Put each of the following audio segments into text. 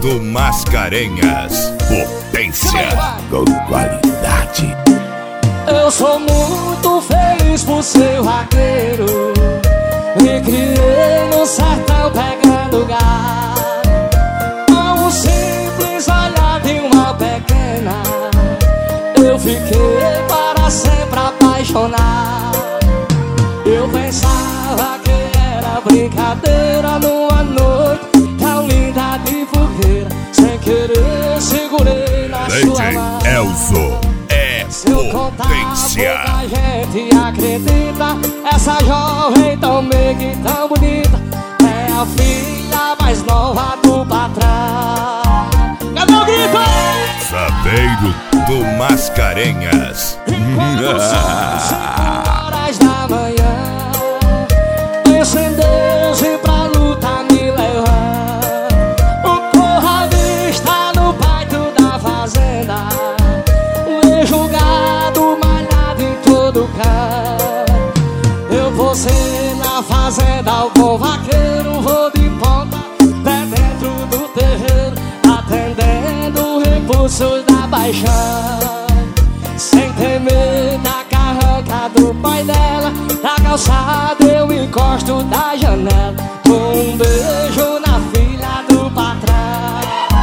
do Mascarenhas. Potência com qualidade. Eu sou muito feliz por ser vaqueiro. Me criei no sertão pegando gado. Com um simples olhar de uma pequena, eu fiquei para sempre apaixonado. Eu pensava que era brincadeira numa noite tão linda de fogueira. Sem querer segurei na sua mão. Elzo é potência. A gente acredita, essa jovem tão meiga e tão bonita é a filha mais nova do patrão. Cadê o grito? Sabeiro do Mascarenhas. Enquanto são 5 horas da manhã, penso em Deus e pra luta me levar. O corralista no pátio da fazenda, vejo o gado malhado em todo canto. Eu vou ser na fazenda, o bom vaqueiro, vou de ponta, pé dentro do terreiro, atendendo repulsos da paixão. Sem temer da carranca do pai dela, na calçada eu encosto da janela, com um beijo na filha do patrão.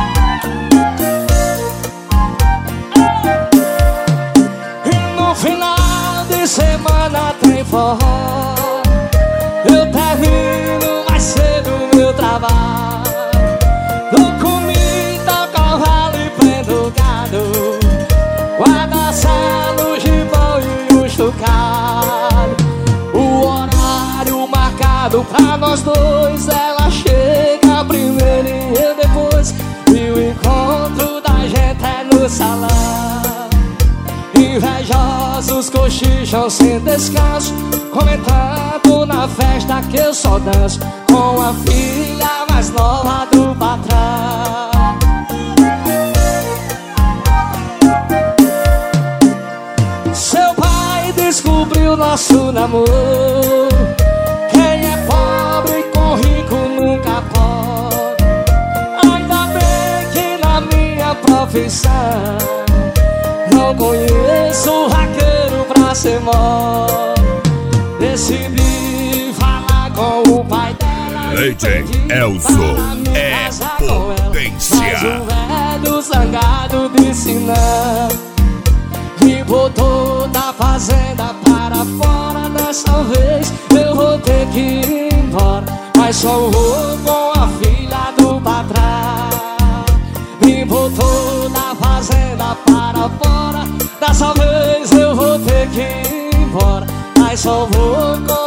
E no final de semana tem forró, eu termino mais cedo o meu trabalho. Dou comida ao cavalo e prendo o gado, guarda-salo, gibão e o chocalho. O horário marcado pra nós dois, ela chega primeiro e eu depois. E o encontro da gente é no salão. Invejosos cochicham sem descanso, comentando na festa que eu só danço com a filha mais nova do patrão. Seu pai descobriu nosso namoro. Quem é pobre com rico nunca pode. Ainda bem que na minha profissão não conheço vaqueiro pra ser mole. Decidi falar com o pai dela. DJ Elzo é potência. Mas o velho zangado disse não e botou da fazenda para fora. Dessa vez eu vou ter que ir embora, mas só vou com a filha do patrão. Me botou da fazenda para fora. Dessa vez eu vou ter que ir embora, mas só vou com